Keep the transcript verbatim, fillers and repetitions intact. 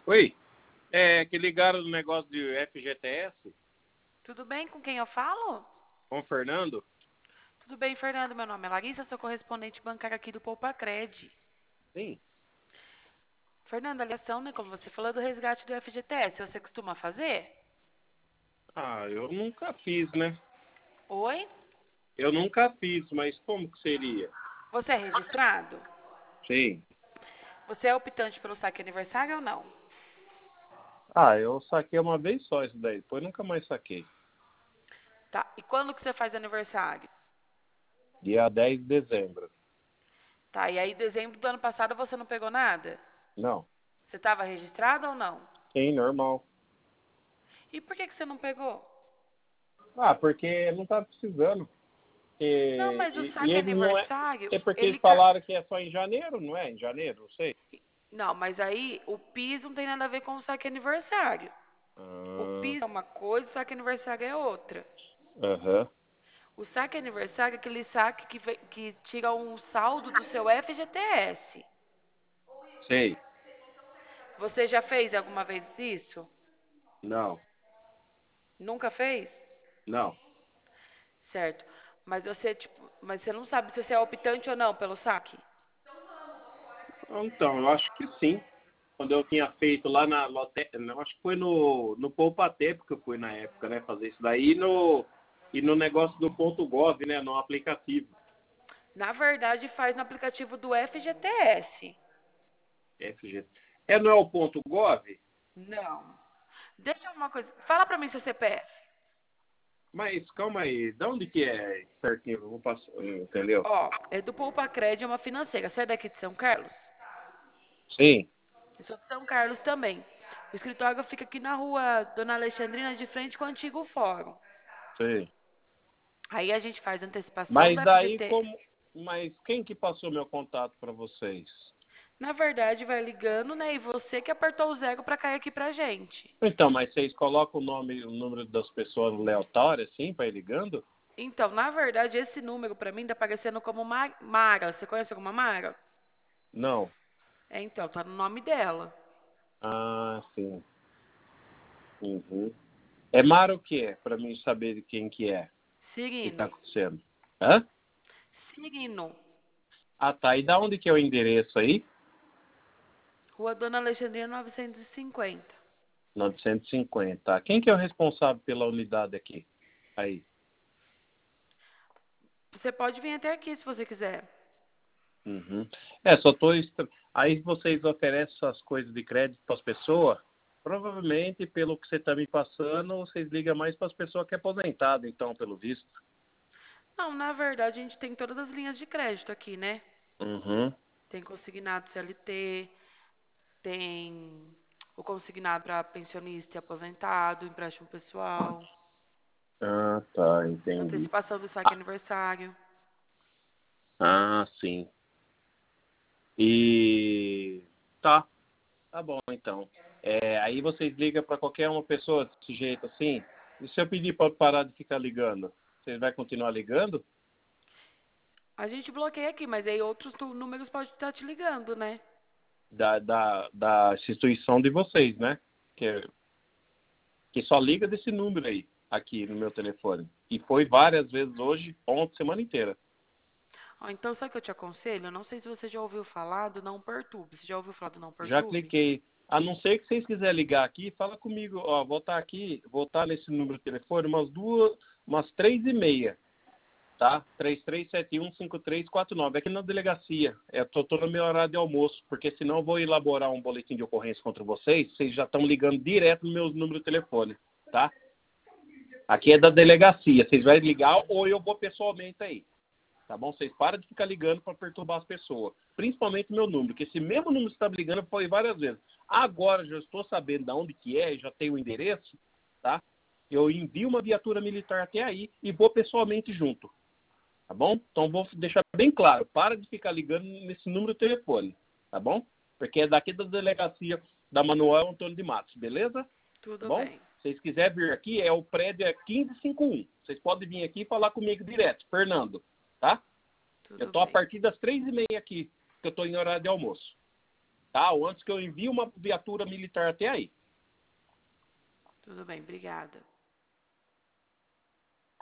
Oi, é que ligaram no negócio de F G T S Tudo bem? Com quem eu falo? com o Fernando? Tudo bem, Fernando. Meu nome é Larissa, sou correspondente bancária aqui do Poupacred. Sim. Fernando, a ligação, né, como você falou, do resgate do F G T S, você costuma fazer? Ah, eu nunca fiz, né? Oi? Eu nunca fiz, mas como que seria? Você é registrado? Sim. Você é optante pelo saque aniversário ou não? Ah, eu saquei uma vez só isso daí, depois nunca mais saquei. Tá. E quando que você faz aniversário? Dia dez de dezembro. Tá. E aí, dezembro do ano passado, você não pegou nada? Não. Você estava registrado ou não? Sim, normal. E por que que você não pegou? Ah, porque não tá precisando. Não, E, mas o e, e saque eles não é. aniversário, É porque ele... eles ca- falaram que é só em janeiro, não é? Em janeiro, não sei. Não, mas aí o PIS não tem nada a ver com o saque aniversário. O Ah, PIS é uma coisa, o saque aniversário é outra. aham. O saque aniversário é aquele saque que, ve- que tira um saldo do seu F G T S. Sei. Você já fez alguma vez isso? Não. Nunca fez? Não. Certo. Mas você, tipo, mas você não sabe se você é optante ou não pelo saque? Então, eu acho que sim. Quando eu tinha feito lá na Lote... não, acho que foi no, no Poupatempo que eu fui na época, né? Fazer isso daí e no, e no negócio do ponto .gov, né? No aplicativo. Na verdade, faz no aplicativo do F G T S. F G. É, não é o ponto .gov? Não. Deixa uma coisa. Fala pra mim seu C P F. Mas calma aí, de onde que é certinho? Eu vou passar, entendeu? Ó, é do Poupacred, é uma financeira. Você é daqui de São Carlos? Sim, Eu sou de São Carlos também. O escritório fica aqui na rua Dona Alexandrina, de frente com o antigo fórum. sim. Aí a gente faz antecipação do Mas daí F G T. como. Mas quem que passou meu contato para vocês? Na verdade, vai ligando, né? E você que apertou o zero pra cair aqui pra gente. Então, mas vocês colocam o nome, o número das pessoas aleatórias, assim, para ir ligando? Então, na verdade, esse número pra mim tá aparecendo como Ma- Mara. Você conhece alguma Mara? Não. É, então, tá no nome dela. Ah, sim. Uhum. É Mara o que é? Para mim saber de quem que é, o que está Cirino. acontecendo. Hã? Cirino. Ah, tá. E da onde que é o endereço aí? Rua Dona Alexandrina novecentos e cinquenta. novecentos e cinquenta. Quem que é o responsável pela unidade aqui? Aí. Você pode vir até aqui se você quiser. Uhum. É, só tô... estra- Aí vocês oferecem essas coisas de crédito para as pessoas? Provavelmente, pelo que você está me passando, vocês ligam mais para as pessoas que é aposentado, então, pelo visto. Não, na verdade, a gente tem todas as linhas de crédito aqui, né? Uhum. Tem consignado C L T, tem o consignado para pensionista e aposentado, empréstimo pessoal, Ah, tá. Entendi. antecipação do saque Ah, aniversário. ah, sim. E... Tá. Tá bom, então. É, aí vocês ligam para qualquer uma pessoa desse jeito assim? E se eu pedir para parar de ficar ligando, vocês vai continuar ligando? A gente bloqueia aqui, mas aí outros tu- números podem estar te ligando, né? Da, da, da instituição de vocês, né? Que, que só liga desse número aí, aqui no meu telefone. E foi várias vezes hoje, ontem, semana inteira. Ó, então, sabe o que eu te aconselho? Eu não sei se você já ouviu falar do Não Perturbe. Você já ouviu falar do Não Já Perturbe? cliquei. A não ser que vocês quiserem ligar aqui, fala comigo. Ó, vou estar aqui, vou estar nesse número de telefone umas duas, umas três e meia. Tá? três três sete um cinco três quatro nove. Aqui na delegacia. Eu tô, tô no meu horário de almoço, porque senão eu vou elaborar um boletim de ocorrência contra vocês. Vocês já estão ligando direto no meu número de telefone, tá? Aqui é da delegacia. Vocês vão ligar ou eu vou pessoalmente aí. Tá bom? Vocês param de ficar ligando para perturbar as pessoas. Principalmente o meu número, que esse mesmo número que você está ligando foi várias vezes. Agora já estou sabendo de onde que é, já tenho o endereço, tá? Eu envio uma viatura militar até aí e vou pessoalmente junto. Tá bom? Então vou deixar bem claro, para de ficar ligando nesse número de telefone, tá bom? Porque é daqui da delegacia da Manuel Antônio de Matos, beleza? Tá Tudo bom? bem. Se vocês quiserem vir aqui, é o prédio é quinze cinquenta e um. Vocês podem vir aqui e falar comigo direto, Fernando, tá? Eu Tudo tô a bem. partir das três e meia aqui, que eu tô em horário de almoço. tá? Ou antes que eu envie uma viatura militar até aí. Tudo bem, obrigada.